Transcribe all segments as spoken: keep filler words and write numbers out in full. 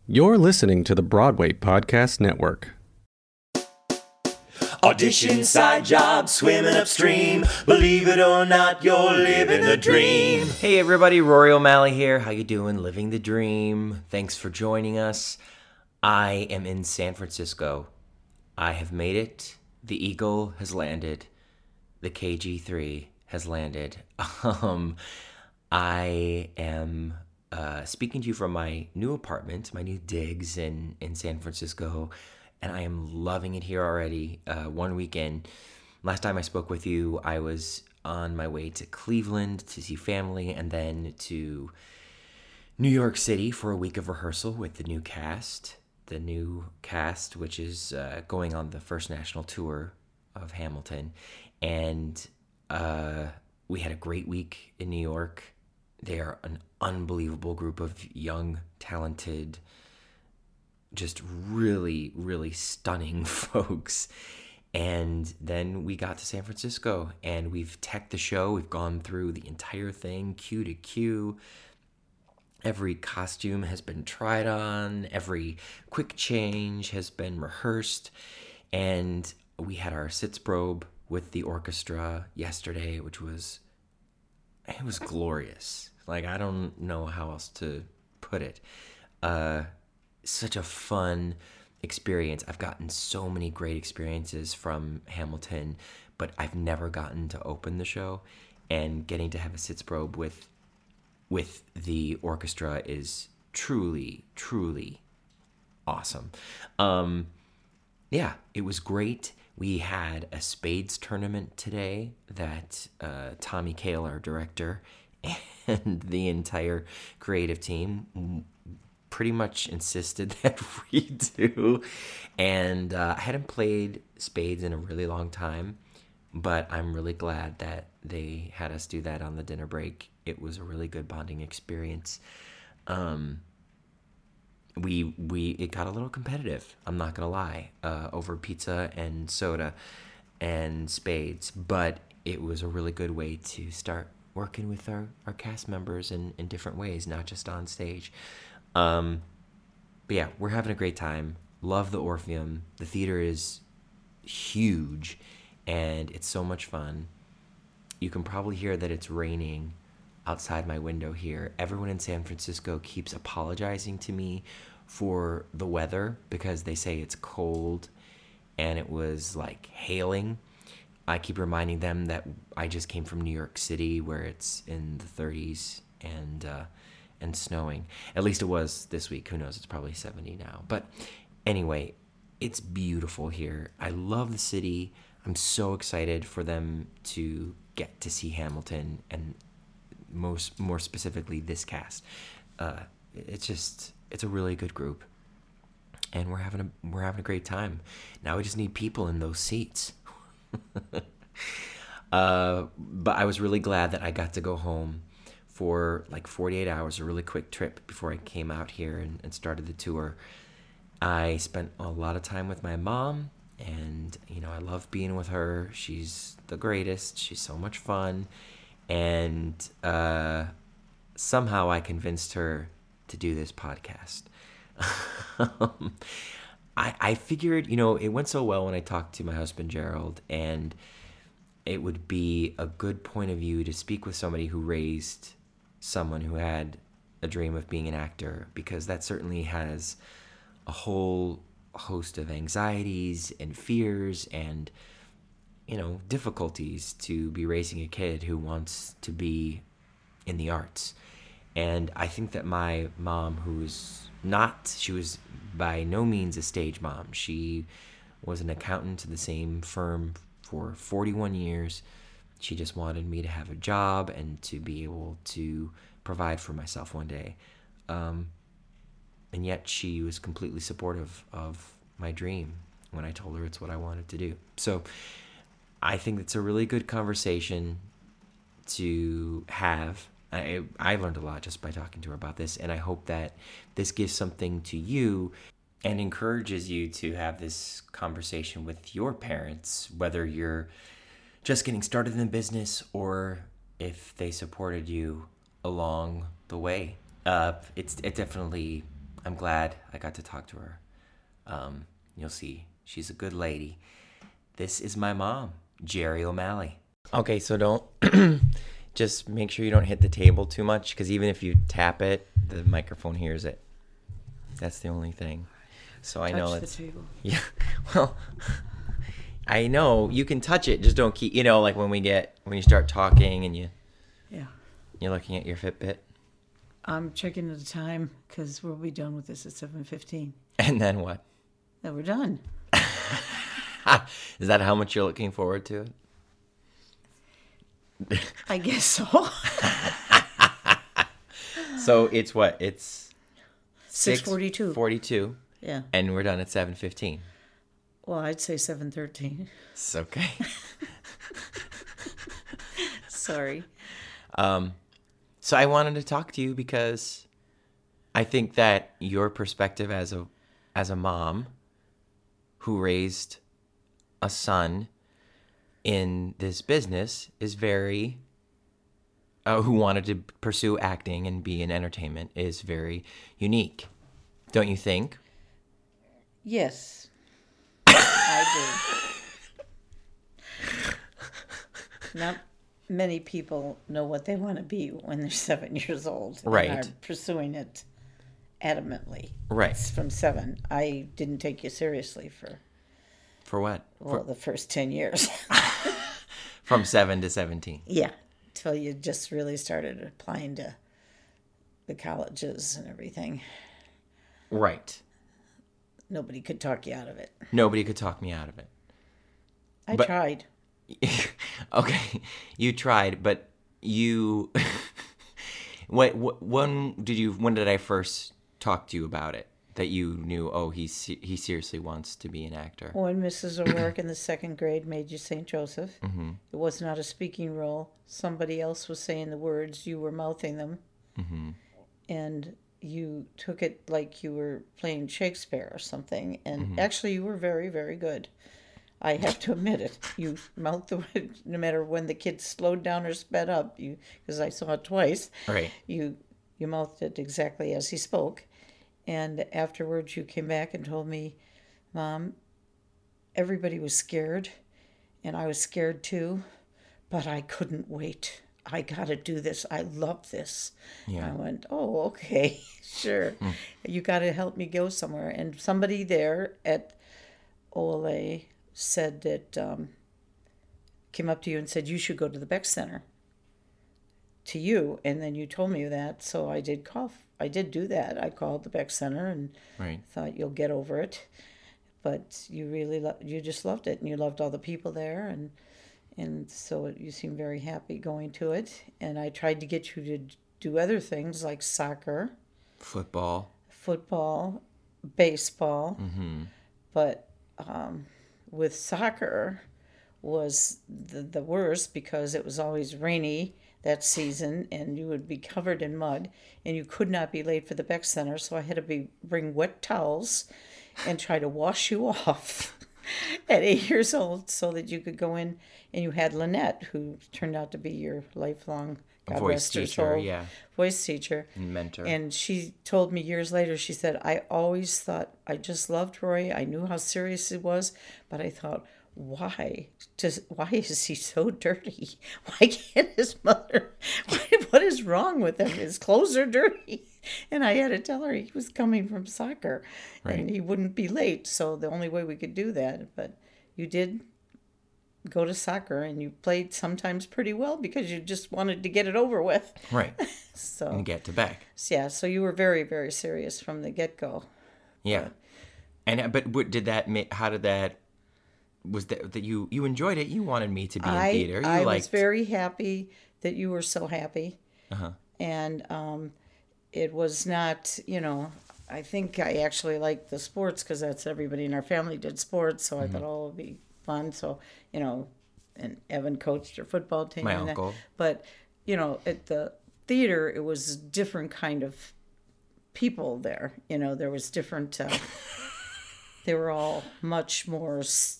You're listening to the Broadway Podcast Network. Audition, side job, swimming upstream. Believe it or not, you're living a dream. Hey everybody, Rory O'Malley here. How you doing? Living the dream. Thanks for joining us. I am in San Francisco. I have made it. The Eagle has landed. The K G three has landed. Um, I am uh, speaking to you from my new apartment, my new digs in, in San Francisco. And I am loving it here already. Uh, one weekend. Last time I spoke with you, I was on my way to Cleveland to see family and then to New York City for a week of rehearsal with the new cast. The new cast, which is uh, going on the first national tour of Hamilton. And uh, we had a great week in New York. They are an unbelievable group of young, talented, just really, really stunning folks. And then we got to San Francisco and we've teched the show. We've gone through the entire thing, cue to cue. Every costume has been tried on. Every quick change has been rehearsed. And we had our Sitzprobe with the orchestra yesterday, which was, it was glorious. Like, I don't know how else to put it. Uh, Such a fun experience. I've gotten so many great experiences from Hamilton, but I've never gotten to open the show, and getting to have a Sitzprobe with with the orchestra is truly, truly awesome. Um, yeah, it was great. We had a spades tournament today that uh, Tommy Kail, our director, and the entire creative team pretty much insisted that we do. And uh, I hadn't played spades in a really long time, but I'm really glad that they had us do that on the dinner break. It was a really good bonding experience. Um, we we it got a little competitive, I'm not gonna lie, uh, over pizza and soda and spades, but it was a really good way to start working with our, our cast members in, in different ways, not just on stage. Um, but yeah, we're having a great time. Love the Orpheum. The theater is huge and it's so much fun. You can probably hear that it's raining outside my window here. Everyone in San Francisco keeps apologizing to me for the weather because they say it's cold and it was like hailing. I keep reminding them that I just came from New York City where it's in the thirties and, uh, and snowing. At least it was this week. Who knows? It's probably seventy now. But anyway, it's beautiful here. I love the city. I'm so excited for them to get to see Hamilton and most more specifically this cast. Uh, it's just it's a really good group, and we're having a we're having a great time. Now we just need people in those seats. uh, but I was really glad that I got to go home for like forty-eight hours, a really quick trip before I came out here and, and started the tour. I spent a lot of time with my mom, and, you know, I love being with her. She's the greatest. She's so much fun. And uh, somehow I convinced her to do this podcast. um, I, I figured, you know, it went so well when I talked to my husband, Gerald, and it would be a good point of view to speak with somebody who raised someone who had a dream of being an actor, because that certainly has a whole host of anxieties and fears and, you know, difficulties to be raising a kid who wants to be in the arts. And I think that my mom, who's not, she was by no means a stage mom. She was an accountant to the same firm for forty-one years. She just wanted me to have a job and to be able to provide for myself one day. Um, and yet she was completely supportive of my dream when I told her it's what I wanted to do. So I think it's a really good conversation to have. I, I learned a lot just by talking to her about this, and I hope that this gives something to you and encourages you to have this conversation with your parents, whether you're just getting started in the business or if they supported you along the way. Uh, it's it definitely I'm glad I got to talk to her. Um, you'll see, she's a good lady. This is my mom, Jerry O'Malley. Okay, so don't just make sure you don't hit the table too much, because even if you tap it, the microphone hears it. That's the only thing. So I Touch know the it's table. yeah. Well, I know you can touch it, just don't keep. You know, like when we get when you start talking and you Yeah. you're looking at your Fitbit, I'm checking the time because we'll be done with this at seven fifteen. and then what? Then we're done. Is that how much you're looking forward to it? I guess so. So it's what? It's six forty-two. Forty-two, Yeah. and we're done at seven fifteen. Well, I'd say seven thirteen. It's okay. Sorry. Um, so I wanted to talk to you because I think that your perspective as a as a mom who raised a son in this business is very uh, who wanted to pursue acting and be in entertainment is very unique, don't you think? Yes. I do. Not many people know what they want to be when they're seven years old. Right. And are pursuing it adamantly. Right. It's from seven. I didn't take you seriously for, For what? well, For, the first ten years. from seven to seventeen. Yeah. Till you just really started applying to the colleges and everything. Right. Nobody could talk you out of it. Nobody could talk me out of it. I But- tried. Okay, you tried, but you. what, what? When did you? When did I first talk to you about it? That you knew? Oh, he se- he seriously wants to be an actor. When Missus O'Rourke in the second grade made you Saint Joseph, Mm-hmm. it was not a speaking role. Somebody else was saying the words. You were mouthing them. Mm-hmm. And you took it like you were playing Shakespeare or something. And Mm-hmm. actually, you were very, very good. I have to admit it. You mouthed the word, no matter when the kids slowed down or sped up, you because I saw it twice. Right. You you mouthed it exactly as he spoke. And afterwards, you came back and told me, Mom, everybody was scared, and I was scared too, but I couldn't wait. I got to do this. I love this. Yeah. I went, oh, okay, sure. You got to help me go somewhere. And somebody there at O L A said that, um, came up to you and said, you should go to the Beck Center. To you, and then you told me that, so I did call. I did do that. I called the Beck Center and Right. thought you'll get over it. But you really, lo- you just loved it, and you loved all the people there, and and so you seemed very happy going to it. And I tried to get you to do other things like soccer, Football. football, baseball, Mm-hmm. but um, with soccer was the, the worst because it was always rainy that season and you would be covered in mud and you could not be late for the Beck Center, so I had to be bring wet towels and try to wash you off at eight years old so that you could go in. And you had Lynette, who turned out to be your lifelong God Voice rest her teacher, soul, yeah. voice teacher. And mentor. And she told me years later, she said, I always thought, I just loved Roy. I knew how serious it was, but I thought, why does why is he so dirty? Why can't his mother, what, what is wrong with him? His clothes are dirty. And I had to tell her he was coming from soccer Right. and he wouldn't be late. So the only way we could do that, but you did go to soccer and you played sometimes pretty well because you just wanted to get it over with. Right. So And get to Beck. yeah, so you were very, very serious from the get-go. Yeah. And uh, but what did that ma- how did that was that that you you enjoyed it? You wanted me to be in I, theater. You I liked was very happy that you were so happy. Uh-huh. And um, it was not, you know, I think I actually liked the sports because that's everybody in our family did sports. So I Mm-hmm. thought, oh, it would be fun. So, you know, and Evan coached our football team. My and that. uncle. But, you know, at the theater, it was a different kind of people there. You know, there was different, uh, they were all much more, s-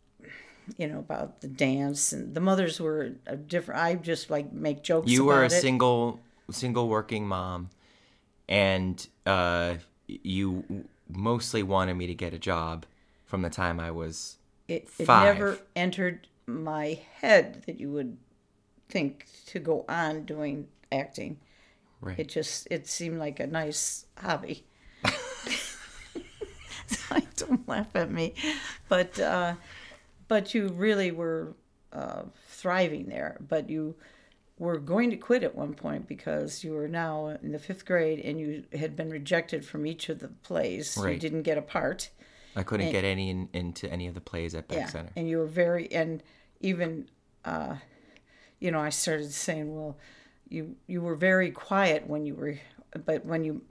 you know, about the dance. And the mothers were a different, I just like make jokes You about were a it. single single working mom, and uh, you mostly wanted me to get a job from the time I was It, it five. never entered my head that you would think to go on doing acting. Right. It just, it seemed like a nice hobby. I don't laugh at me. But, uh, but you really were uh, thriving there. But you were going to quit at one point because you were now in the fifth grade and you had been rejected from each of the plays. Right. You didn't get a part. I couldn't And- get any in, into any of the plays at Beck Yeah, Center. and you were very, and even, uh, you know, I started saying, well, you you were very quiet when you were, but when you,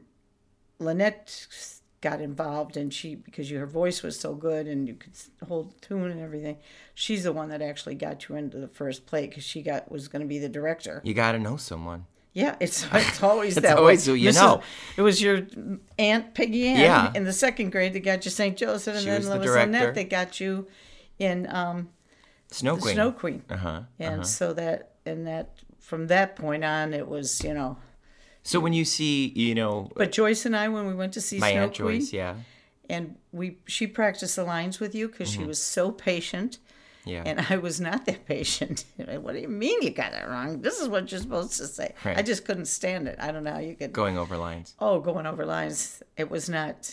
Lynette got involved and she, because you, her voice was so good and you could hold tune and everything, she's the one that actually got you into the first play because she got, was going to be the director. You got to know someone. Yeah, it's it's always It's that always way. who you Missus know. It was your Aunt Peggy Ann Yeah. in the second grade that got you Saint Joseph, and She then was the there was director. Lynette that got you in um, Snow the Queen. Snow Queen. Uh-huh. And uh-huh. so that, and that, from that point on, it was, you know. So when you see, you know, But Joyce and I, when we went to see my Snow Aunt Queen, Joyce, yeah. and we, she practiced the lines with you because she was so patient. Yeah. And I was not that patient. What do you mean you got it wrong? This is what you're supposed to say. Right. I just couldn't stand it. I don't know how you could. Going over lines. Oh, going over lines. It was not,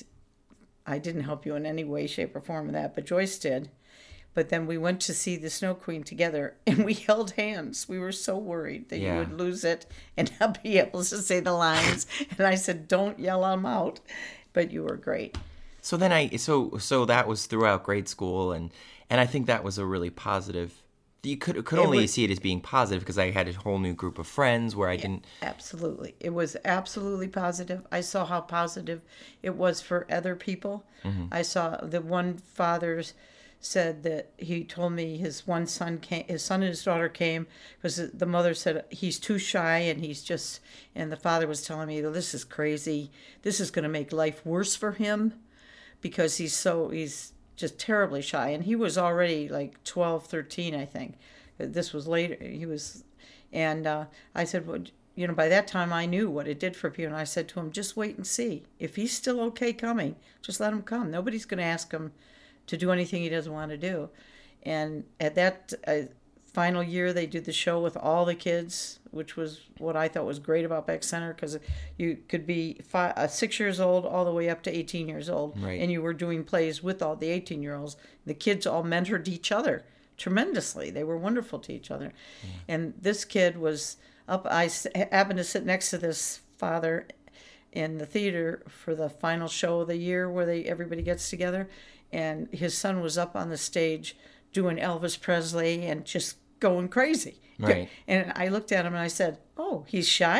I didn't help you in any way, shape, or form of that, but Joyce did. But then we went to see the Snow Queen together, and we held hands. We were so worried that Yeah. you would lose it and not be able to say the lines. And I said, don't yell them out. But you were great. So then I, so so that was throughout grade school, and and I think that was a really positive. You could could It only was- see it as being positive because I had a whole new group of friends where I didn't. Absolutely. It was absolutely positive. I saw how positive it was for other people. Mm-hmm. I saw the one father said that he told me his one son came, his son and his daughter came because the mother said he's too shy and he's just, and the father was telling me, this is crazy. This is going to make life worse for him because he's so, he's just terribly shy. And he was already like twelve, thirteen, I think. This was later. He was, and uh, I said, well, you know, by that time I knew what it did for people. And I said to him, just wait and see. If he's still okay coming, just let him come. Nobody's going to ask him to do anything he doesn't want to do. And at that uh, final year, they did the show with all the kids, which was what I thought was great about Beck Center because you could be five, uh, six years old all the way up to eighteen years old. Right. And you were doing plays with all the eighteen-year-olds. The kids all mentored each other tremendously. They were wonderful to each other. Yeah. And this kid was up. I happened to sit next to this father in the theater for the final show of the year where they everybody gets together. And his son was up on the stage doing Elvis Presley and just going crazy. Right. And I looked at him and I said, oh, he's shy?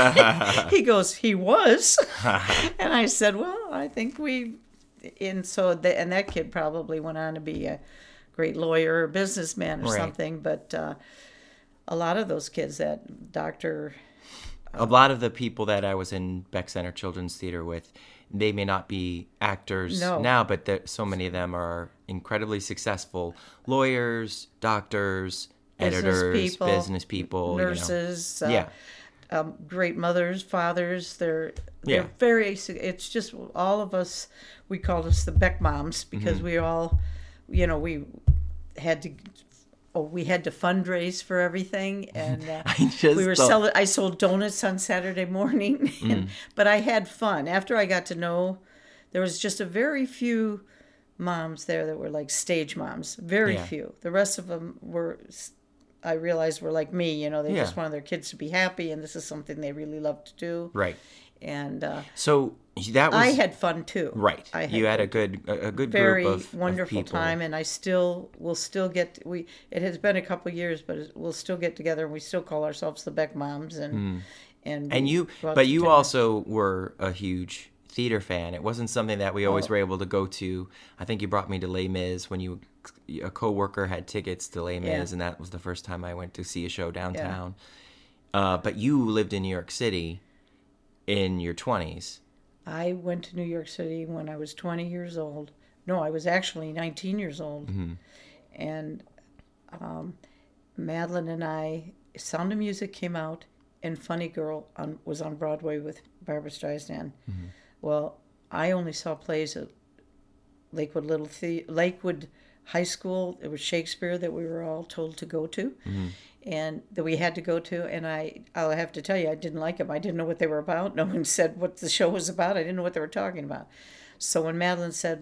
He goes, he was. And I said, well, I think we... And so, the, and that kid probably went on to be a great lawyer or businessman or Right. something. But uh, a lot of those kids, that Doctor A lot of the people that I was in Beck Center Children's Theater with, they may not be actors No. now, but there, so many of them are incredibly successful lawyers, doctors, Business editors, people, business people, nurses, You know. uh, yeah, um, great mothers, fathers. They're they're Yeah. very. It's just all of us. We called us the Beck moms because Mm-hmm. we all, you know, we had to. Oh, we had to fundraise for everything, and uh, I just we were thought- selling. I sold donuts on Saturday morning, and, but I had fun. After I got to know, there was just a very few moms there that were like stage moms. Very Yeah. few. The rest of them were. I realized were like me. You know, they Yeah. just wanted their kids to be happy, and this is something they really love to do. right. And uh, So that was I had fun too. right. I had you had a good a, a good very group of wonderful of people. time, and I still will still get we. It has been a couple years, but it- we'll still get together. and We still call ourselves the Beck Moms, and and And we you, go out but to you dinner. also were a huge theater fan. It wasn't something that we always Oh. were able to go to. I think you brought me to Les Mis when you, a coworker had tickets to Les Mis, Yeah. and that was the first time I went to see a show downtown. Uh, but you lived in New York City in your twenties. I went to New York City when I was twenty years old. No, I was actually nineteen years old, Mm-hmm. and um, Madeline and I, Sound of Music came out, and Funny Girl on, was on Broadway with Barbra Streisand. Mm-hmm. Well, I only saw plays at Lakewood Little the- Lakewood High School. It was Shakespeare that we were all told to go to, mm-hmm. and that we had to go to. And I, I'll have to tell you, I didn't like them. I didn't know what they were about. No one said what the show was about. I didn't know what they were talking about. So when Madeline said,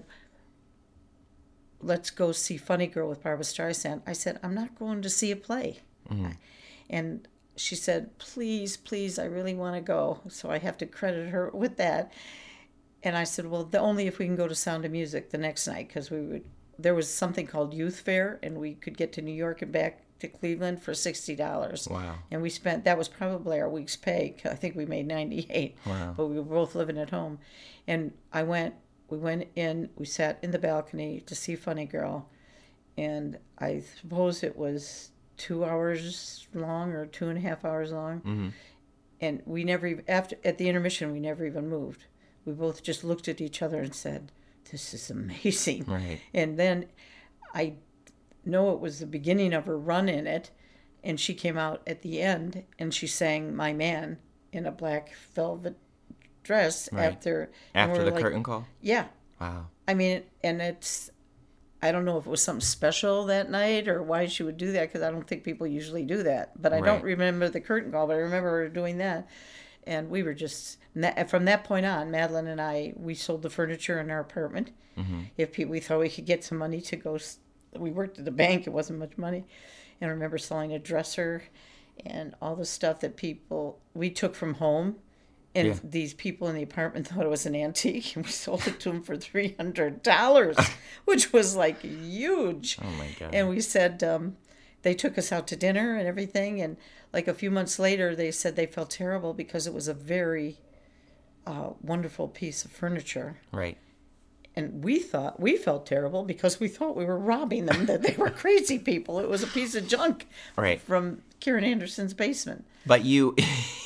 "Let's go see Funny Girl with Barbra Streisand," I said, "I'm not going to see a play." Mm-hmm. And she said, "Please, please, I really want to go." So I have to credit her with that. And I said, "Well, the, only if we can go to Sound of Music the next night, because we would." There was something called Youth Fair, and we could get to New York and back to Cleveland for sixty dollars. Wow! And we spent that was probably our week's pay. I think we made ninety-eight. Wow! But we were both living at home, and I went. We went in. We sat in the balcony to see Funny Girl, and I suppose it was two hours long or two and a half hours long. Mm-hmm. And we never even after at the intermission we never even moved. We both just looked at each other and said, "This is amazing." Right. And then I know it was the beginning of her run in it, and she came out at the end and she sang "My Man" in a black velvet dress right. after after the like, curtain call. Yeah. Wow. I mean, and it's I don't know if it was something special that night or why she would do that, because I don't think people usually do that. But I right. don't remember the curtain call, but I remember her doing that. And we were just, from that point on, Madeline and I, we sold the furniture in our apartment. Mm-hmm. If people, we thought we could get some money to go, we worked at the bank, it wasn't much money. And I remember selling a dresser and all the stuff that people, we took from home. And yeah. these people in the apartment thought it was an antique, and we sold it to them for three hundred dollars, which was like huge. Oh, my God. And we said, um, they took us out to dinner and everything. And like a few months later, they said they felt terrible because it was a very uh, wonderful piece of furniture. Right. And we thought, we felt terrible because we thought we were robbing them, that they were crazy people. It was a piece of junk right. from Kieran Anderson's basement. But you...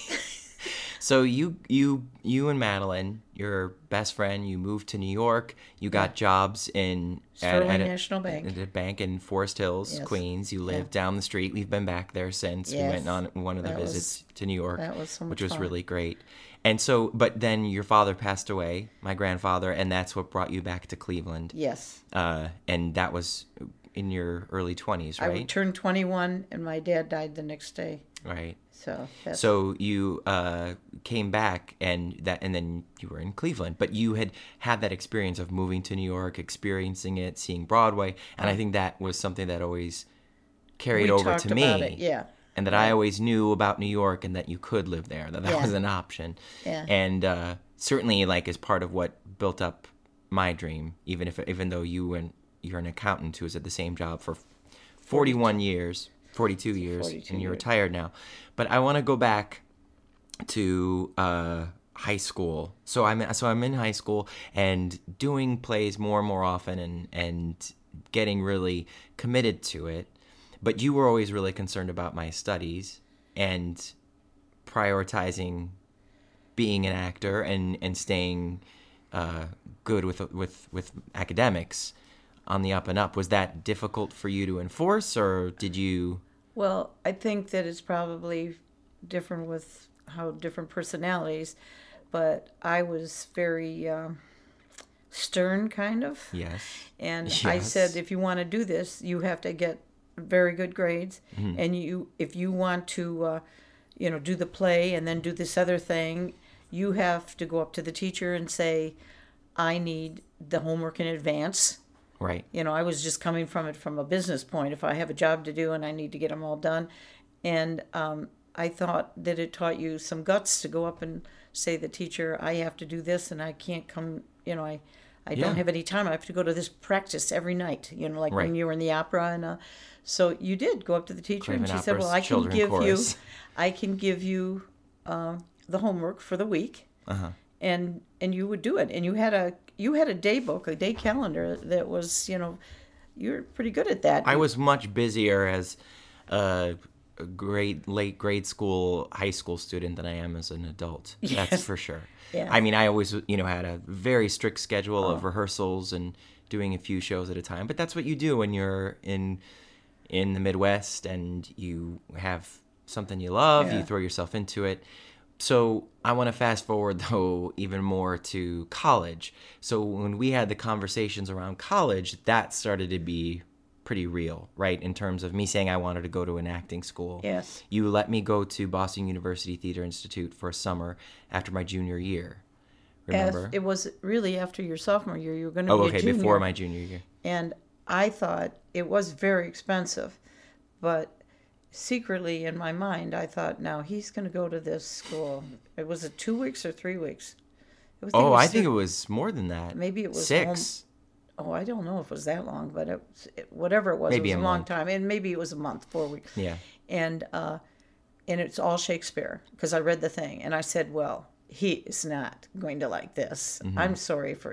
So you you you and Madeline, your best friend, you moved to New York. You got yeah. jobs in Sterling at, at National a, Bank, at a bank in Forest Hills, yes. Queens. You lived yeah. down the street. We've been back there since. Yes. We went on one of the that visits was, to New York, that was so much which was fun. really great. And so, but then your father passed away, my grandfather, and that's what brought you back to Cleveland. Yes. Uh, and that was in your early twenties, right? I turned twenty-one, and my dad died the next day. Right. So that's... so you uh, came back, and that, and then you were in Cleveland, but you had had that experience of moving to New York, experiencing it, seeing Broadway, and right. I think that was something that always carried we over talked to about me. It, yeah. And that yeah. I always knew about New York, and that you could live there, that that yeah. was an option. Yeah. And uh, certainly, like, as part of what built up my dream, even if even though you and you're an accountant who was at the same job for forty-one years. forty-two years, forty-two and you're years. retired now. But I want to go back to uh, high school. So I'm so I'm in high school and doing plays more and more often, and and getting really committed to it. But you were always really concerned about my studies and prioritizing being an actor and and staying uh, good with with with academics on the up and up. Was that difficult for you to enforce, or did you? Well, I think that it's probably different with how different personalities, but I was very um, stern, kind of. Yes. And yes. I said, if you want to do this, you have to get very good grades, mm-hmm. and you, if you want to, uh, you know, do the play and then do this other thing, you have to go up to the teacher and say, I need the homework in advance. Right. You know, I was just coming from it from a business point. If I have a job to do and I need to get them all done. And um, I thought that it taught you some guts to go up and say to the teacher, I have to do this and I can't come, you know, I, I yeah. don't have any time. I have to go to this practice every night, you know, like right. when you were in the opera. And uh, so you did go up to the teacher Craven and she Opera's said, well, I can give chorus. you, I can give you uh, the homework for the week. Uh-huh. And and you would do it. And you had a you had a day book, a day calendar that was, you know, you were pretty good at that. I was much busier as a grade late grade school, high school student than I am as an adult. Yes. That's for sure. Yeah. I mean, I always, you know, had a very strict schedule oh. of rehearsals and doing a few shows at a time. But that's what you do when you're in in the Midwest and you have something you love, yeah. you throw yourself into it. So I want to fast forward, though, even more to college. So when we had the conversations around college, that started to be pretty real, right? In terms of me saying I wanted to go to an acting school. Yes. You let me go to Boston University Theater Institute for a summer after my junior year. Remember? As, it was really after your sophomore year. You were going to oh, be okay, a junior. before my junior year. And I thought it was very expensive, but secretly in my mind, I thought, now he's going to go to this school. It was it two weeks or three weeks? Oh, It was, it was I think it was more than that. Maybe it was six. Home, oh, I don't know if it was that long, but it, it, whatever it was, Maybe it was a a long month. time. And maybe it was a month, four weeks. Yeah. And uh, and it's all Shakespeare because I read the thing and I said, well, he is not going to like this. Mm-hmm. I'm sorry for.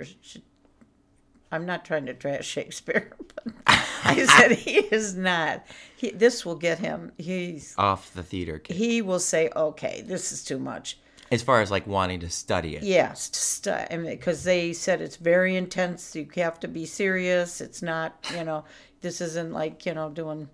I'm not trying to trash Shakespeare, but I said he is not. He, this will get him. He's Off the theater kit. he will say, okay, this is too much. As far as like wanting to study it. Yes, st- I mean, because they said it's very intense. You have to be serious. It's not, you know, this isn't like, you know, doing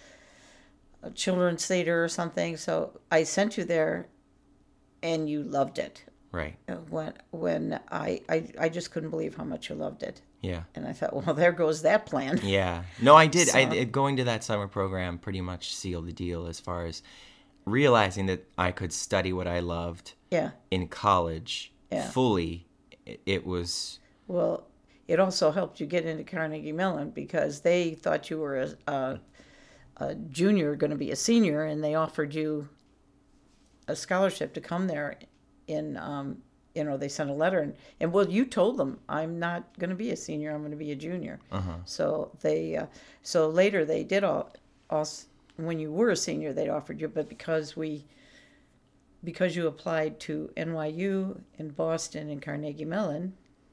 a children's theater or something. So I sent you there, and you loved it. Right. When when I, I I just couldn't believe how much you loved it. Yeah. And I thought, well, there goes that plan. Yeah. No, I did. So- I it, going to that summer program pretty much sealed the deal as far as realizing that I could study what I loved Yeah. in college Yeah. fully. It, it was Well, it also helped you get into Carnegie Mellon because they thought you were a, a, a junior going to be a senior, and they offered you a scholarship to come there. In um, you know, they sent a letter, and, and well, you told them I'm not going to be a senior, I'm going to be a junior. Uh-huh. So they, uh, so later they did all, all, when you were a senior, they'd offered you, but because we, because you applied to N Y U and Boston and Carnegie Mellon,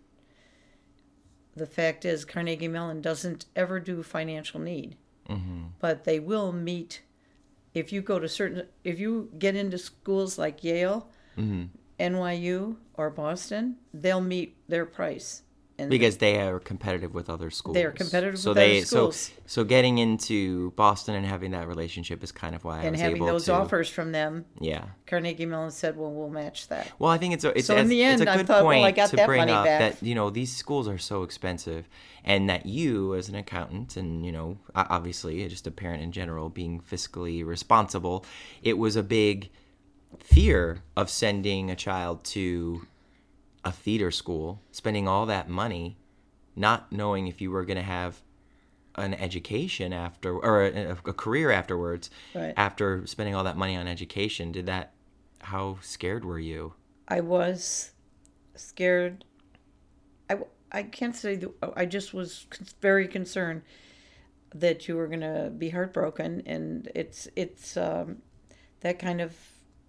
the fact is Carnegie Mellon doesn't ever do financial need, mm-hmm. but they will meet if you go to certain, if you get into schools like Yale, Mm-hmm. N Y U, or Boston, they'll meet their price. And because they are competitive with other schools. They are competitive so with they, other schools. So, so getting into Boston and having that relationship is kind of why I and was having able those to. offers from them, Yeah. Carnegie Mellon said, well, we'll match that. Well, I think it's a, it's, So in it's, the end, it's a I good thought, well, point I got to that bring money up back. that, you know, these schools are so expensive and that you as an accountant and, you know, o- obviously just a parent in general being fiscally responsible, it was a big fear of sending a child to a theater school, spending all that money, not knowing if you were going to have an education after or a, a career afterwards. Right. After spending all that money on education, did that? How scared were you? I was scared. I, I can't say that I just was con- very concerned that you were going to be heartbroken, and it's it's um, that kind of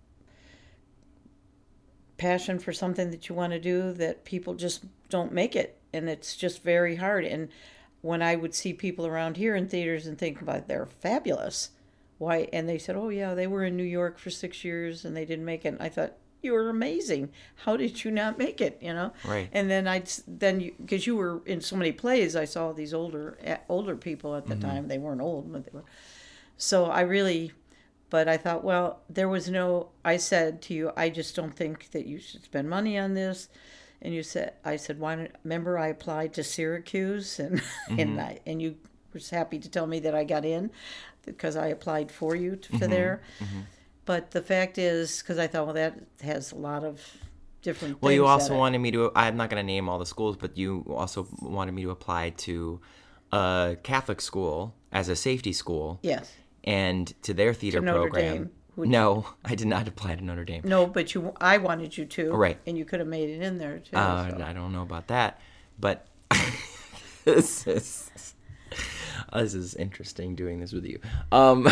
passion for something that you want to do that people just don't make it, and it's just very hard. And when I would see people around here in theaters and think about they're fabulous, why? And they said, oh yeah, they were in New York for six years and they didn't make it. And I thought, you were amazing. How did you not make it? You know. Right. And then I'd then you because you were in so many plays, I saw these older older people at the Mm-hmm. time. They weren't old, but they were. So I really. But I thought, well, there was no, I said to you, I just don't think that you should spend money on this. And you said, I said, why don't, remember I applied to Syracuse and, Mm-hmm. and I, and you was happy to tell me that I got in because I applied for you to, Mm-hmm. for there. But the fact is, because I thought, well, that has a lot of different Well, things you at also it. wanted me to. I'm not going to name all the schools, but you also wanted me to apply to a Catholic school as a safety school. Yes. And to their theater To Notre program. Dame, which- No, I did not apply to Notre Dame. No, but you, I wanted you to. Right. And you could have made it in there too. Uh, so. I don't know about that, but this is this is interesting doing this with you. Um,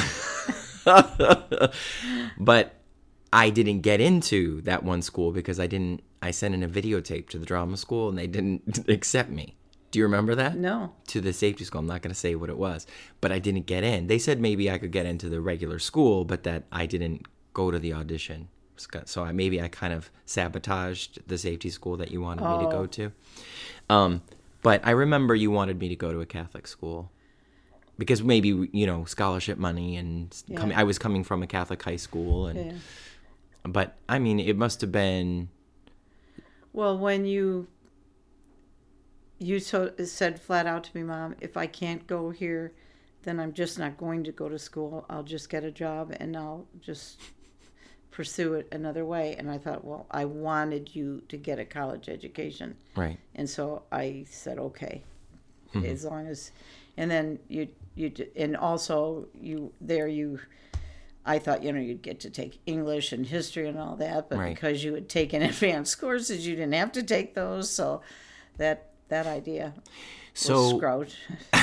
but I didn't get into that one school because I didn't. I sent in a videotape to the drama school and they didn't accept me. Do you remember that? No. To the safety school. I'm not going to say what it was, but I didn't get in. They said maybe I could get into the regular school, but that I didn't go to the audition. So I, maybe I kind of sabotaged the safety school that you wanted me to go to. Um, but I remember you wanted me to go to a Catholic school because maybe, you know, scholarship money and Yeah. coming, I was coming from a Catholic high school and Yeah. But I mean, it must have been. Well, when you you so said flat out to me, Mom, if I can't go here, then I'm just not going to go to school. I'll just get a job and I'll just pursue it another way. And I thought, well, I wanted you to get a college education. Right. And so I said, okay, Mm-hmm. as long as, and then you, you, and also you, there you, I thought, you know, you'd get to take English and history and all that, but Right. because you had taken advanced courses, you didn't have to take those. So that, that idea So was scrout.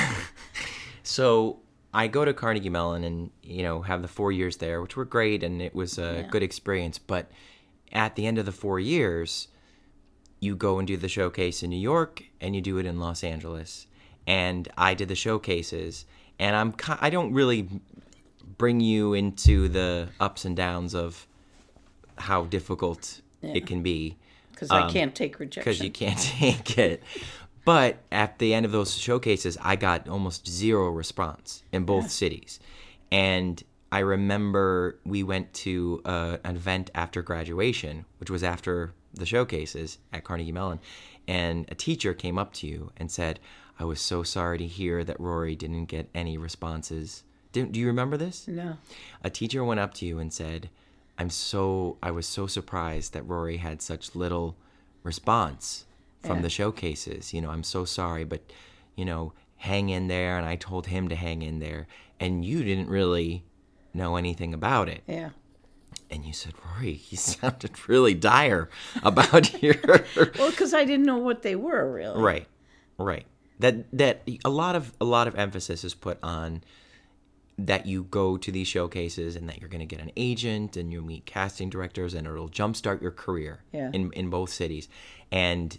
So I go to Carnegie Mellon and, you know, have the four years there, which were great, and it was a Yeah. good experience. But at the end of the four years, you go and do the showcase in New York, and you do it in Los Angeles. And I did the showcases, and I'm ki- I don't really bring you into the ups and downs of how difficult Yeah. it can be. Because I Um, can't take rejection. because you can't take it. But at the end of those showcases, I got almost zero response in both Yeah. cities. And I remember we went to uh, an event after graduation, which was after the showcases at Carnegie Mellon. And a teacher came up to you and said, I was so sorry to hear that Rory didn't get any responses. Do, do you remember this? No. A teacher went up to you and said, I'm so, I was so surprised that Rory had such little response from Yeah. the showcases. You know, I'm so sorry, but, you know, hang in there. And I told him to hang in there. And you didn't really know anything about it. Yeah. And you said, Rory, you sounded really dire about your... Well, because I didn't know what they were really. Right, right. That that a lot of a lot of emphasis is put on that you go to these showcases and that you're going to get an agent and you'll meet casting directors and it'll jumpstart your career Yeah. in in both cities. And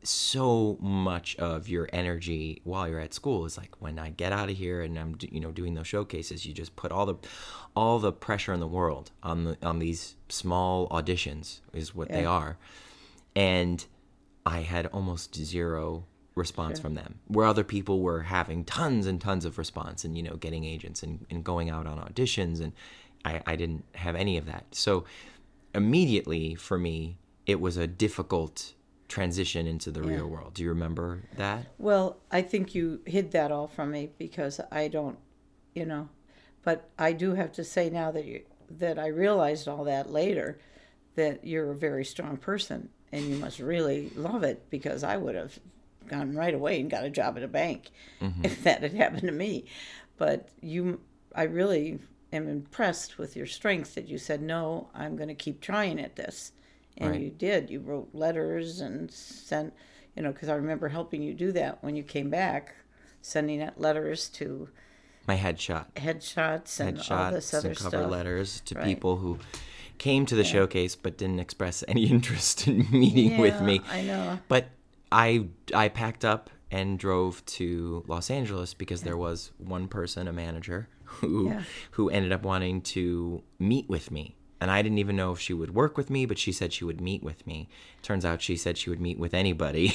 so much of your energy while you're at school is like, when I get out of here and I'm you know doing those showcases, you just put all the all the pressure in the world on the on these small auditions is what they Yeah. are. And I had almost zero response Sure. from them, where other people were having tons and tons of response and, you know, getting agents and, and going out on auditions. And I, I didn't have any of that. So immediately for me, it was a difficult transition into the Yeah. real world. Do you remember that? Well, I think you hid that all from me because I don't, you know, but I do have to say now that you that I realized all that later, that you're a very strong person and you must really love it, because I would have gone right away and got a job at a bank Mm-hmm. if that had happened to me. But you, I really am impressed with your strength that you said, no, I'm going to keep trying at this. And Right. you did. You wrote letters and sent, you know, because I remember helping you do that when you came back, sending out letters to My headshot. headshots and all Headshots this other and cover stuff. letters to Right. people who came to the showcase but didn't express any interest in meeting with Yeah, me. I know. But I I packed up and drove to Los Angeles because there was one person, a manager, who Yeah. who ended up wanting to meet with me. And I didn't even know if she would work with me, but she said she would meet with me. Turns out she said she would meet with anybody.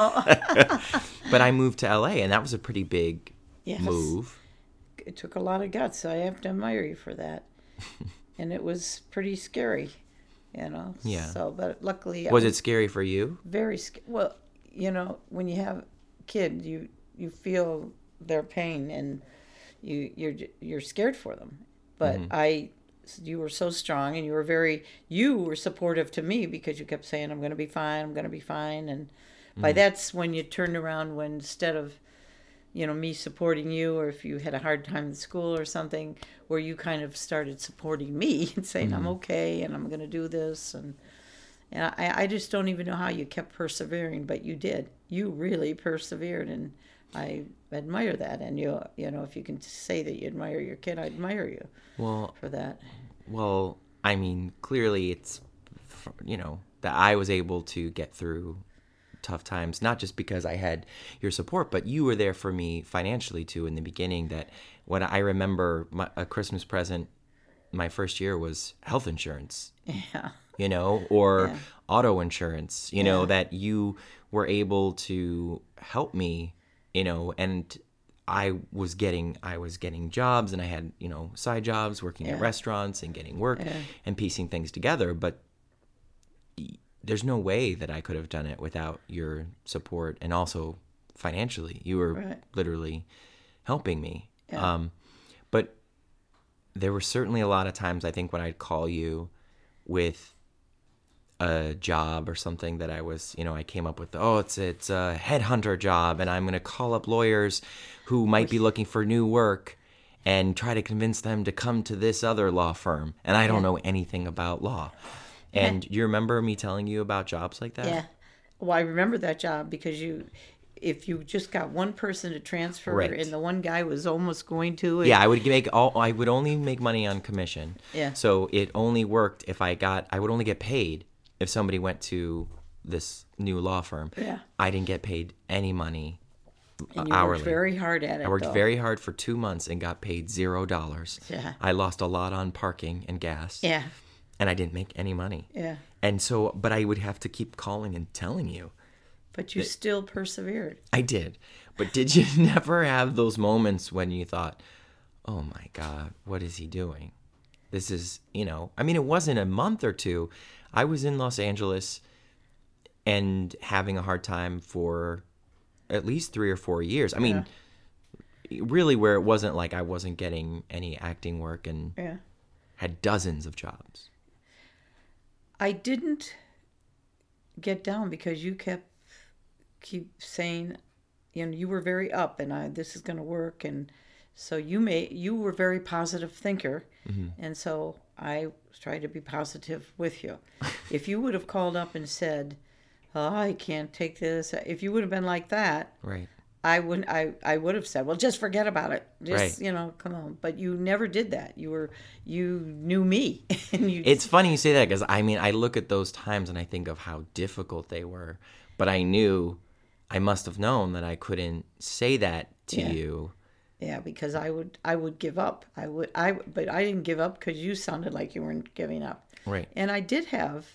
But I moved to L A, and that was a pretty big Yes. move. It took a lot of guts. So I have to admire you for that. And it was pretty scary, you know. Yeah. So, but luckily, I Was it scary for you? very sc- well? You know, when you have a kid, you you feel their pain and you you're you're scared for them. But I, you were so strong, and you were very you were supportive to me because you kept saying, "I'm going to be fine. I'm going to be fine." And by that's when you turned around, when instead of you know me supporting you, or if you had a hard time in school or something, where you kind of started supporting me and saying, I'm okay and I'm going to do this. And and I, I just don't even know how you kept persevering, but you did. You really persevered, and I admire that. And you you know, if you can say that you admire your kid, I admire you Well, for that. Well, I mean, clearly it's, you know, that I was able to get through tough times, not just because I had your support, but you were there for me financially too in the beginning. That when I remember my, a Christmas present my first year was health insurance, Yeah. you know, or Yeah. auto insurance, you know, Yeah. that you were able to help me, you know, and I was getting I was getting jobs, and I had, you know, side jobs working Yeah. at restaurants and getting work Yeah. and piecing things together. But y- there's no way that I could have done it without your support, and also financially. You were Right. literally helping me. Yeah. Um, but there were certainly a lot of times, I think, when I'd call you with a job or something that I was, you know, I came up with, oh, it's it's a headhunter job, and I'm going to call up lawyers who might be looking for new work and try to convince them to come to this other law firm. And I don't know anything about law. And you remember me telling you about jobs like that? Yeah. Well, I remember that job because you, if you just got one person to transfer, Right. and the one guy was almost going to, and, Yeah, I would make all. I would only make money on commission. Yeah. So it only worked if I got. I would only get paid if somebody went to this new law firm. Yeah. I didn't get paid any money and you hourly. worked very hard at it. I worked though. very hard for two months and got paid zero dollars. Yeah. I lost a lot on parking and gas. Yeah. And I didn't make any money. Yeah. And so, but I would have to keep calling and telling you. But you still persevered. I did. But did you never have those moments when you thought, oh my God, what is he doing? This is, you know, I mean, it wasn't a month or two. I was in Los Angeles and having a hard time for at least three or four years. I mean, really, where it wasn't like I wasn't getting any acting work and Yeah. had dozens of jobs. I didn't get down because you kept keep saying, you know, you were very up, and I this is going to work, and so you may you were a very positive thinker, and so I tried to be positive with you. If you would have called up and said, "Oh, I can't take this," if you would have been like that, Right. I wouldn't. I, I would have said, "Well, just forget about it. Just Right. you know, come on." But you never did that. You were you knew me, and you. It's funny you say that because, I mean, I look at those times and I think of how difficult they were. But I knew, I must have known that I couldn't say that to Yeah. you. Yeah, because I would I would give up. I would I but I didn't give up because you sounded like you weren't giving up. Right. And I did have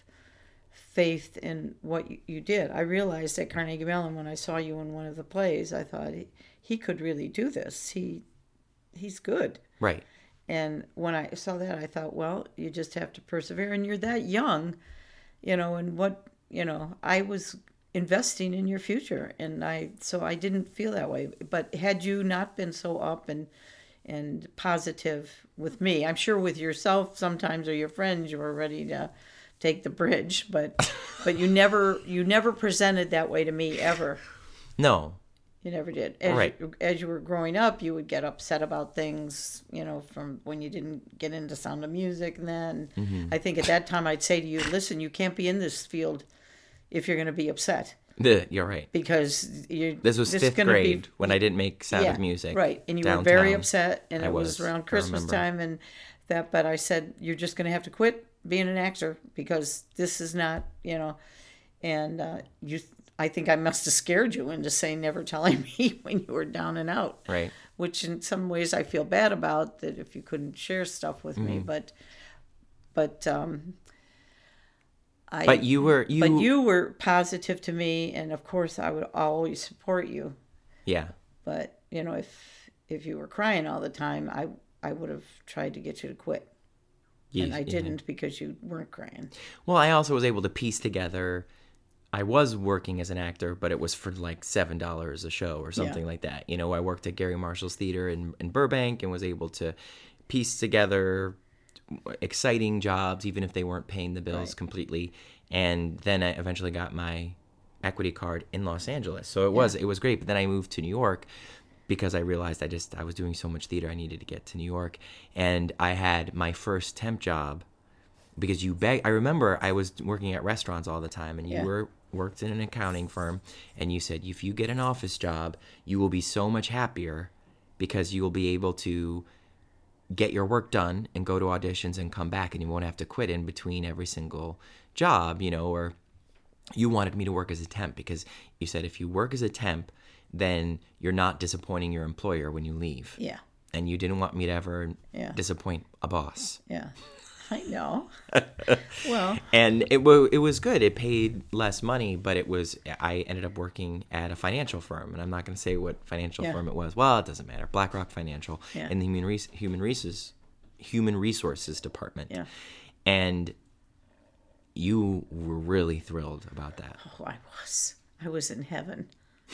faith in what you, you did. I realized at Carnegie Mellon when I saw you in one of the plays, I thought he, he could really do this. He he's good. Right. And when I saw that, I thought, well, you just have to persevere. And you're that young, you know, and what, you know, I was investing in your future. And I, so I didn't feel that way. But had you not been so up and, and positive with me, I'm sure with yourself sometimes or your friends, you were ready to take the bridge. But, but you never, you never presented that way to me ever. No. You never did. As, Right. you, as you were growing up, you would get upset about things, you know, from when you didn't get into Sound of Music. And then Mm-hmm. I think at that time I'd say to you, listen, you can't be in this field if you're going to be upset The, you're right. because you. This was fifth gonna grade be, when I didn't make Sound yeah, of Music. right? And you were very downtown. upset, and I it was, was. around I Christmas remember. time, and that. But I said you're just going to have to quit being an actor because this is not, you know, and uh, you. I think I must have scared you into saying never telling me when you were down and out. Right. Which in some ways I feel bad about that if you couldn't share stuff with me, but but um I But you were you. but you were positive to me, and of course I would always support you. Yeah. But you know, if if you were crying all the time, I I would have tried to get you to quit. You- And I yeah. didn't because you weren't crying. Well, I also was able to piece together. I was working as an actor, but it was for like seven dollars a show or something like that. You know, I worked at Gary Marshall's Theater in, in Burbank and was able to piece together exciting jobs, even if they weren't paying the bills Right. completely. And then I eventually got my equity card in Los Angeles. So it was it was great. But then I moved to New York because I realized I just I was doing so much theater, I needed to get to New York. And I had my first temp job because you beg. I remember I was working at restaurants all the time, and you Yeah. were worked in an accounting firm, and you said if you get an office job, you will be so much happier because you will be able to get your work done and go to auditions and come back, and you won't have to quit in between every single job, you know. Or you wanted me to work as a temp because you said if you work as a temp, then you're not disappointing your employer when you leave. Yeah. And you didn't want me to ever Yeah. disappoint a boss. Yeah. I know. Well, And it wa it was good. It paid less money, but it was. I ended up working at a financial firm, and I'm not going to say what financial Yeah. firm it was. Well, it doesn't matter. BlackRock Financial Yeah. in the human res- human resources human resources department. yeah. And you were really thrilled about that. Oh, I was. I was in heaven.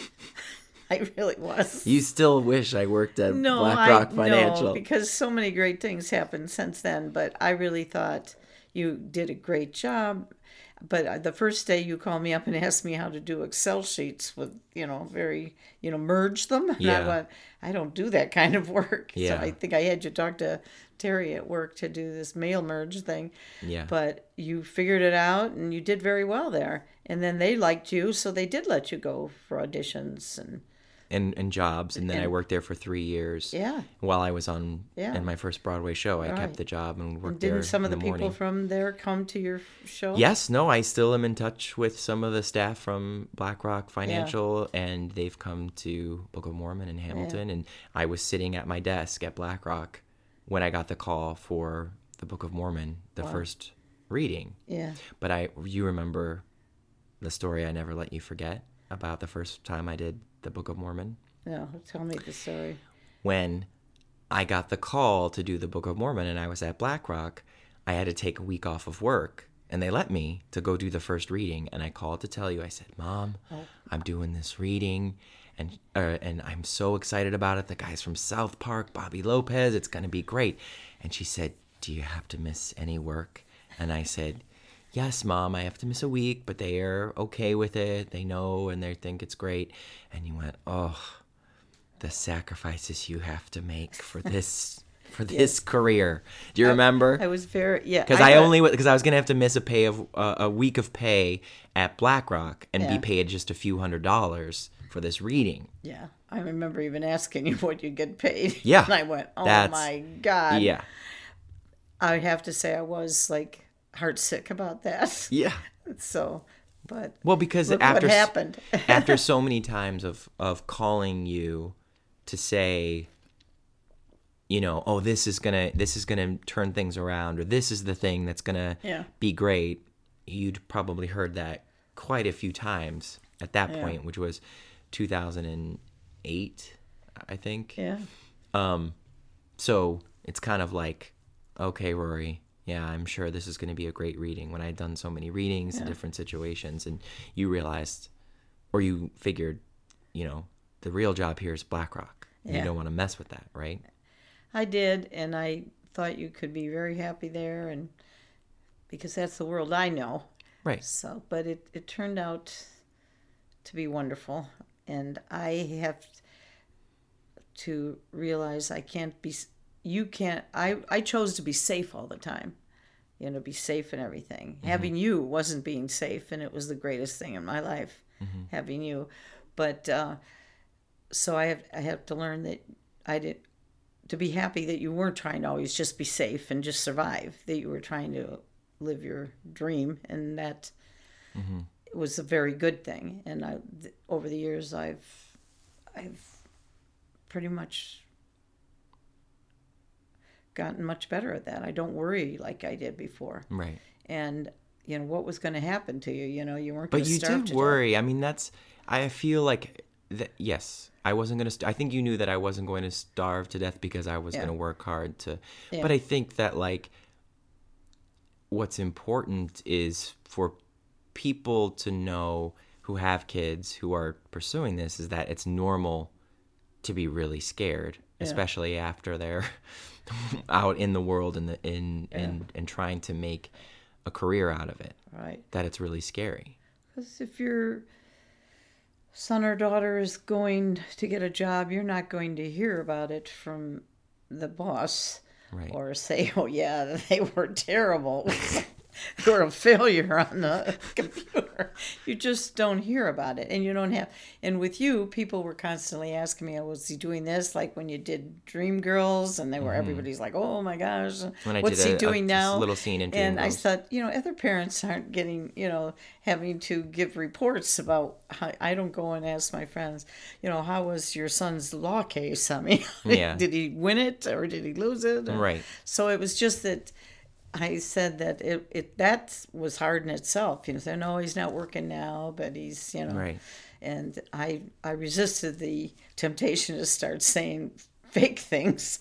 I really was. You still wish I worked at No, BlackRock I Financial. no, because so many great things happened since then. But I really thought you did a great job. But the first day you called me up and asked me how to do Excel sheets with, you know, very, you know, merge them. And Yeah. I went, I don't do that kind of work. Yeah. So I think I had you talk to Terry at work to do this mail merge thing. Yeah. But you figured it out and you did very well there. And then they liked you, so they did let you go for auditions and and, and jobs, and then I And- worked there for three years. Yeah. While I was on Yeah. in my first Broadway show, I Right. kept the job and worked And there. didn't some of in the, the people morning. from there come to your show? Yes, no, I still am in touch with some of the staff from BlackRock Financial, and they've come to Book of Mormon in Hamilton. And I was sitting at my desk at BlackRock when I got the call for the Book of Mormon, the first reading. Yeah. But I, you remember the story I never let you forget about the first time I did the Book of Mormon? No, tell me the story. When I got the call to do the Book of Mormon and I was at BlackRock, I had to take a week off of work, and they let me to go do the first reading. And I called to tell you, I said, Mom, I'm doing this reading, and uh, and I'm so excited about it. The guy's from South Park, Bobby Lopez. It's going to be great. And she said, do you have to miss any work? And I said, yes, Mom, I have to miss a week, but they are okay with it. They know, and they think it's great. And you went, oh, the sacrifices you have to make for this for this career. Do you remember? I was very yeah. Because I, got- only because I was gonna have to miss a pay of uh, a week of pay at BlackRock and Yeah. be paid just a few hundred dollars for this reading. yeah. I remember even asking you what you get paid. Yeah, and I went, oh that's- my god. Yeah, I have to say I was like heartsick about that. yeah. So, but Well, because look after what s- happened. after so many times of of calling you to say, you know, oh, this is gonna this is gonna turn things around, or this is the thing that's gonna Yeah. be great, you'd probably heard that quite a few times at that Yeah. point, which was two thousand eight, I think. yeah. So it's kind of like, okay, Rory, yeah, I'm sure this is going to be a great reading. When I'd done so many readings in different situations, and you realized, or you figured, you know, the real job here is BlackRock. And Yeah. You don't want to mess with that, right? I did, and I thought you could be very happy there, and because that's the world I know. Right. So, but it, it turned out to be wonderful, and I have to realize I can't be. You can't. I I chose to be safe all the time, you know, be safe and everything. Having you wasn't being safe, and it was the greatest thing in my life, having you. But uh, so I have I have to learn that I did to be happy that you weren't trying to always just be safe and just survive. That you were trying to live your dream, and that it was a very good thing. And I, th- over the years, I've, I've pretty much gotten much better at that. I don't worry like I did before. Right. And you know what was going to happen to you. You know you weren't. But gonna you starve did to death. worry. I mean, that's, I feel like, that, yes, I wasn't going to, st- I think you knew that I wasn't going to starve to death because I was Yeah. going to work hard to, Yeah. but I think that, like, what's important is for people to know who have kids who are pursuing this is that it's normal to be really scared, especially after they're out in the world and the in and and trying to make a career out of it. Right. That it's really scary. Because if your son or daughter is going to get a job, you're not going to hear about it from the boss. Right. Or say, oh, yeah, they were terrible. They were a failure on the computer. You just don't hear about it. And you don't have. And with you, people were constantly asking me, oh, was he doing this? Like when you did Dreamgirls, and they were, everybody's like, oh my gosh, When I what's did he a- doing a now? little scene in And I Dreamgirls. thought, you know, other parents aren't getting, you know, having to give reports about how, I don't go and ask my friends, you know, how was your son's law case? I mean, Yeah. did he win it or did he lose it? Or- Right. So it was just that I said that it, it that was hard in itself. You know, say, no, he's not working now, but he's, you know. Right. And I I resisted the temptation to start saying fake things.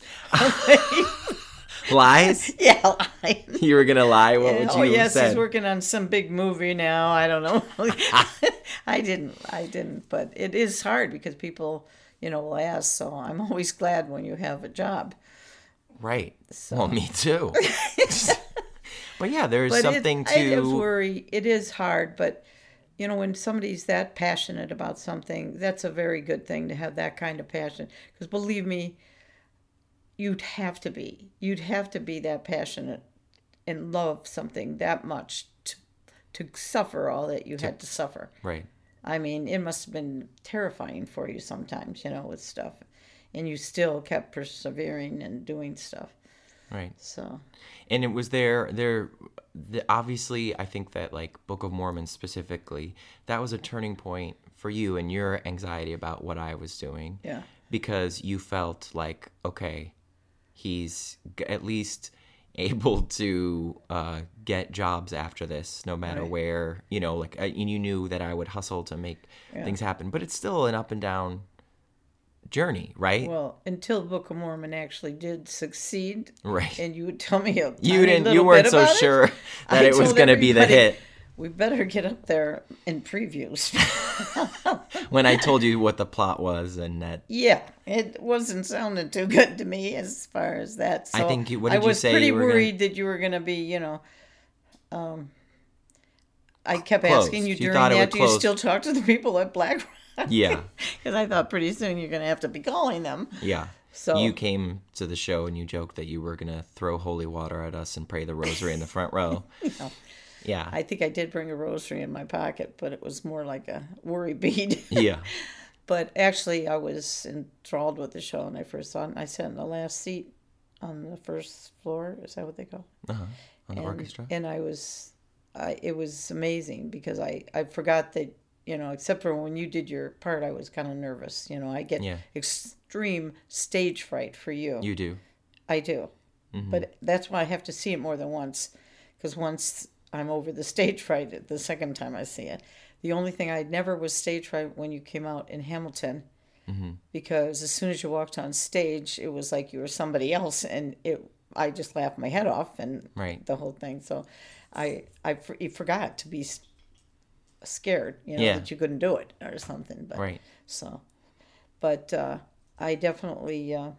Lies? Yeah, lie. You were gonna lie? What would you Oh have yes, said? he's working on some big movie now. I don't know. I didn't. I didn't. But it is hard because people, you know, will ask. So I'm always glad when you have a job. Right. Well, me too. But yeah, there's But something it, to. I just worry. It is hard, but you know, when somebody's that passionate about something, that's a very good thing to have that kind of passion. Because believe me, you'd have to be. You'd have to be that passionate and love something that much to to suffer all that you had to suffer. Right. I mean, it must have been terrifying for you sometimes, you know, with stuff. And you still kept persevering and doing stuff. Right. So. And it was there, there, the, obviously, I think that, like, Book of Mormon specifically, that was a turning point for you and your anxiety about what I was doing. Yeah. Because you felt like, okay, he's g- at least able to uh, get jobs after this, no matter Right. where, you know, like, uh, and you knew that I would hustle to make Yeah. things happen. But it's still an up and down journey, right? Well, until the Book of Mormon actually did succeed. Right. And you would tell me a You tiny didn't. little You weren't bit so about sure it. that I it was told going to be the everybody, hit. We better get up there in previews. When I told you what the plot was and that. Yeah, it wasn't sounding too good to me as far as that. So I think you- what I did you was say pretty you were gonna- worried that you were going to be, you know. Um, I kept Closed. asking you You during thought it that, would do you close. still talk to the people at Black Rock? Yeah. Because I thought pretty soon you're going to have to be calling them. Yeah. So You came to the show and you joked that you were going to throw holy water at us and pray the rosary in the front row. know, Yeah. I think I did bring a rosary in my pocket, but it was more like a worry bead. Yeah. But actually, I was enthralled with the show when I first saw it. And I sat in the last seat on the first floor. Is that what they call it? Uh-huh. On the and, orchestra. And I was, I, it was amazing because I, I forgot that, you know, except for when you did your part, I was kind of nervous. You know, I get Yeah. extreme stage fright for you. You do. I do. Mm-hmm. But that's why I have to see it more than once. Because once I'm over the stage fright, the second time I see it. The only thing I never was stage fright when you came out in Hamilton. Mm-hmm. Because as soon as you walked on stage, it was like you were somebody else. And it, I just laughed my head off and Right. the whole thing. So I, I for- you forgot to be s- scared, you know, Yeah. that you couldn't do it or something. But, Right. So, but uh, I definitely uh,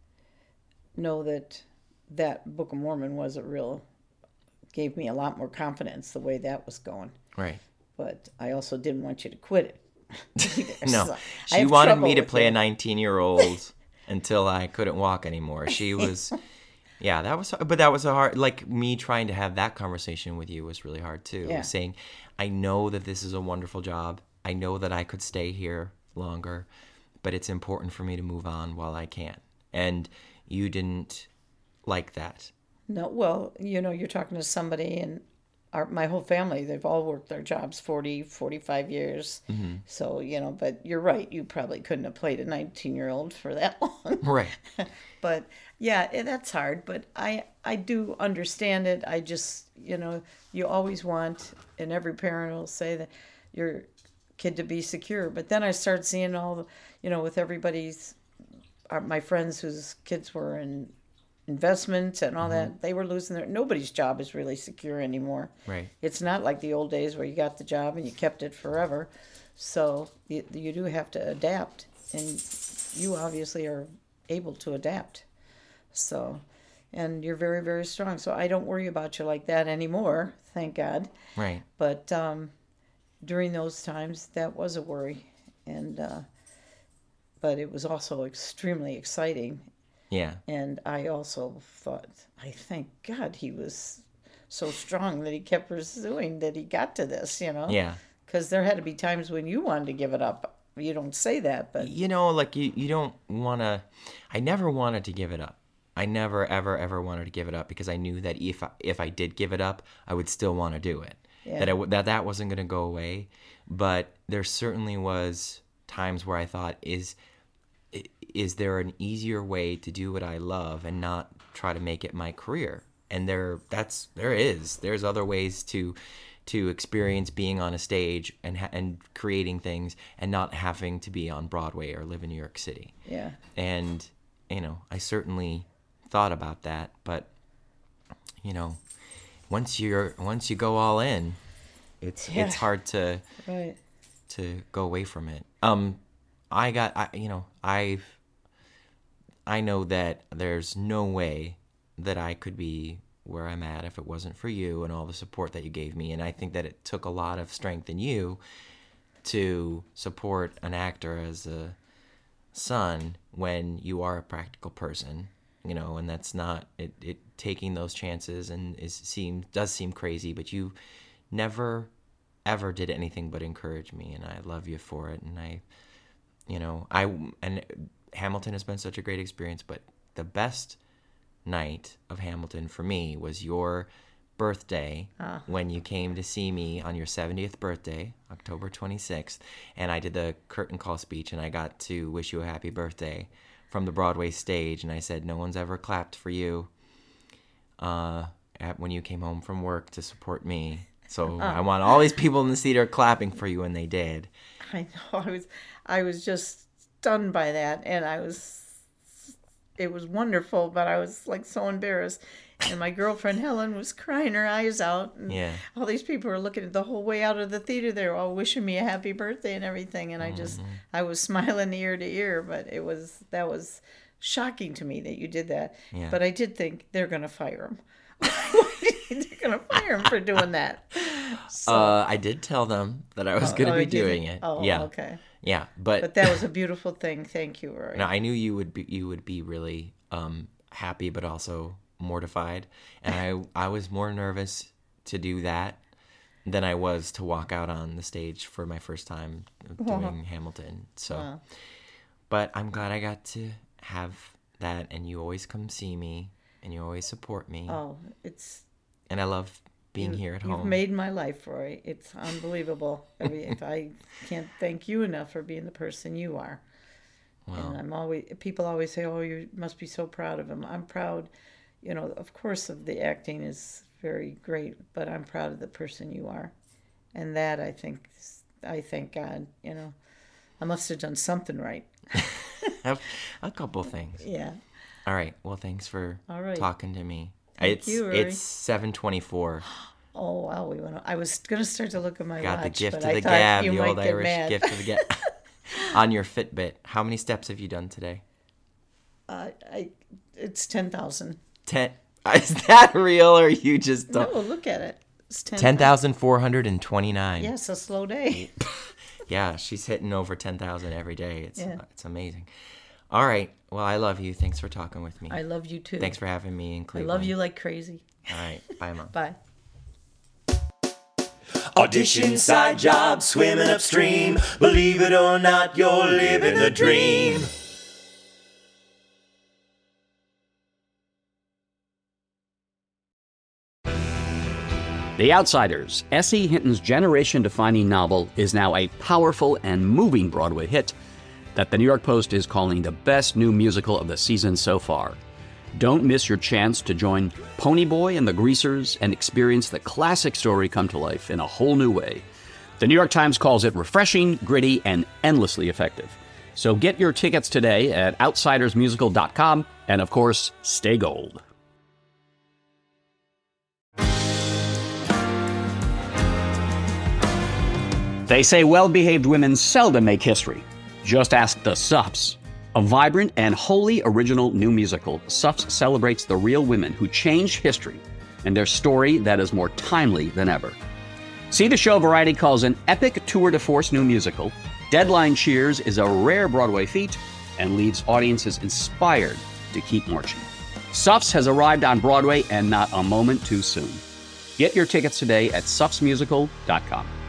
know that that Book of Mormon was a real, gave me a lot more confidence the way that was going. Right. But I also didn't want you to quit it. either. No. So I She have wanted trouble me to with play it. a nineteen-year-old until I couldn't walk anymore. She was... Yeah, that was... But that was a hard... Like, me trying to have that conversation with you was really hard, too. Yeah. Saying, I know that this is a wonderful job. I know that I could stay here longer. But it's important for me to move on while I can. And you didn't like that. No, well, you know, you're talking to somebody, and our, my whole family, they've all worked their jobs forty, forty-five years. Mm-hmm. So, you know, but you're right. You probably couldn't have played a nineteen-year-old for that long. Right. But, yeah, it, that's hard. But I, I do understand it. I just, you know, you always want, and every parent will say that your kid to be secure. But then I start seeing all the, you know, with everybody's, our, my friends whose kids were in investments and all that, they were losing their, nobody's job is really secure anymore. Right. It's not like the old days where you got the job and you kept it forever. So you, you do have to adapt, and you obviously are able to adapt. So, and you're very, very strong. So I don't worry about you like that anymore, thank God. Right. But um, during those times, that was a worry. And, uh, but it was also extremely exciting. Yeah. And I also thought, I thank God he was so strong that he kept pursuing, that he got to this, you know? Yeah. Because there had to be times when you wanted to give it up. You don't say that, but You know, like, you, you don't want to... I never wanted to give it up. I never, ever, ever wanted to give it up because I knew that if I, if I did give it up, I would still want to do it. Yeah. That, I, w- that that wasn't going to go away. But there certainly was times where I thought, is is there an easier way to do what I love and not try to make it my career? and there that's there is there's other ways to to experience being on a stage and ha- and creating things and not having to be on Broadway or live in New York City. Yeah. And you know, I certainly thought about that, but you know, once you're once you go all in, it's Yeah. it's hard to Right. to go away from it. Um, I got, I, you know, I've, I know that there's no way that I could be where I'm at if it wasn't for you and all the support that you gave me. And I think that it took a lot of strength in you to support an actor as a son when you are a practical person, you know, and that's not it, it taking those chances and is seem does seem crazy, but you never ever did anything but encourage me, and I love you for it. And I, you know, I and Hamilton has been such a great experience, but the best night of Hamilton for me was your birthday Ah. when you came to see me on your seventieth birthday, October twenty-sixth, and I did the curtain call speech, and I got to wish you a happy birthday from the Broadway stage, and I said, no one's ever clapped for you uh, at, when you came home from work to support me. So I want all these people in the theater clapping for you, and they did. I know. I was, I was just stunned by that, and I was, it was wonderful, but I was like so embarrassed. And my girlfriend Helen was crying her eyes out, and Yeah. all these people were looking at the whole way out of the theater. They were all wishing me a happy birthday and everything, and I just, Mm-hmm. I was smiling ear to ear. But it was that was shocking to me that you did that. Yeah. But I did think they're gonna fire him. They're gonna fire him for doing that. So, Uh, I did tell them that I was going to oh, be did you? doing it. Oh, yeah. okay. Yeah, but, But that was a beautiful thing. Thank you, Rory. no, I knew you would be you would be really um, happy, but also mortified, and I I was more nervous to do that than I was to walk out on the stage for my first time doing Hamilton. So, Wow. but I'm glad I got to have that, and you always come see me, and you always support me, Oh, it's and I love being you- here at You've home. made my life, Rory. It's unbelievable. I mean, if I can't thank you enough for being the person you are. And I'm always people always say, "Oh, you must be so proud of him." I'm proud, you know. Of course, of the acting is very great, but I'm proud of the person you are, and that I think I thank God. You know, I must have done something right. a, a couple things. Yeah. All right. Well, thanks for All right. talking to me. Thank it's you, Rory. it's seven twenty-four. Oh wow, we went. I was gonna start to look at my Got watch, the gift but of I the thought gab, you the might old get Irish mad. gift of the gab. On your Fitbit, how many steps have you done today? Uh, I, it's ten thousand. Ten. Is that real, or you just No, don't? look at it. It's ten. Ten thousand four hundred and twenty-nine. Yes, a slow day. Yeah, she's hitting over ten thousand every day. It's Yeah. it's amazing. All right. Well, I love you. Thanks for talking with me. I love you too. Thanks for having me in I Cleveland. love you like crazy. All right. Bye, Mom. Bye. Audition, side job, swimming upstream. Believe it or not, you're living the dream. The Outsiders, S E. Hinton's generation-defining novel, is now a powerful and moving Broadway hit that the New York Post is calling the best new musical of the season so far. Don't miss your chance to join Ponyboy and the Greasers and experience the classic story come to life in a whole new way. The New York Times calls it refreshing, gritty, and endlessly effective. So get your tickets today at outsiders musical dot com, and of course, stay gold. They say well-behaved women seldom make history. Just ask the Suffs. A vibrant and wholly original new musical, Suffs celebrates the real women who changed history and their story that is more timely than ever. See the show Variety calls an epic tour de force new musical. Deadline cheers is a rare Broadway feat and leaves audiences inspired to keep marching. Suffs has arrived on Broadway, and not a moment too soon. Get your tickets today at suffs musical dot com.